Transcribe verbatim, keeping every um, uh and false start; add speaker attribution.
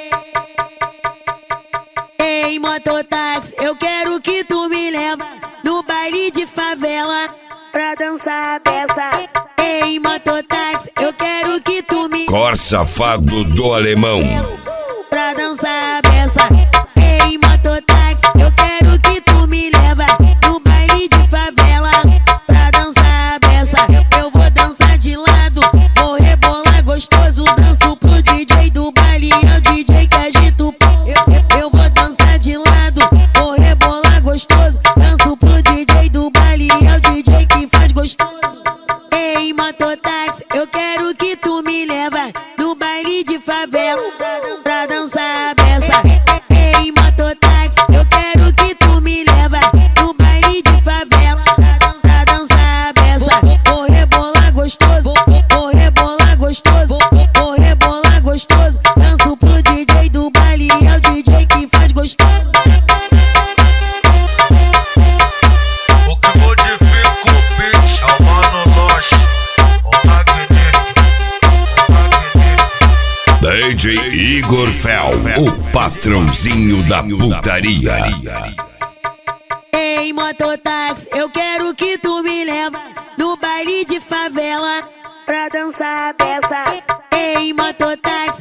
Speaker 1: Ei, mototáxi, eu quero que tu me leva no baile de favela
Speaker 2: pra dançar a peça.
Speaker 1: Ei, mototáxi, eu quero que tu me
Speaker 3: Cor safado do alemão
Speaker 1: pra dançar a peça. Ei, mototáxi, eu quero que tu me leva no baile de favela pra dançar a peça. Eu vou dançar de lado, vou rebolar gostoso, danço pro D J do baile, é o D J que agita o pau. Eu, eu, eu vou dançar de lado, vou rebolar gostoso, danço pro D J do baile, é o D J que faz gostoso. Ei, mototáxi, eu quero que tu me leva no baile de favela pra dançar a peça. Ei, mototáxi, eu quero que tu me leva no baile de favela pra dançar a peça. Vou rebolar gostoso, vou rebolar gostoso, vou rebolar gostoso, danço pro D J do baile, é o D J que faz gostoso.
Speaker 4: O que modifica o beat é o Mano Loche, o magnífico, o magnífico.
Speaker 3: D J Igor Fel, o patrãozinho da putaria.
Speaker 1: Ei, mototáxi, eu quero que tu me leva no baile de favela
Speaker 2: pra dançar a peça.
Speaker 1: Ei, mototáxi,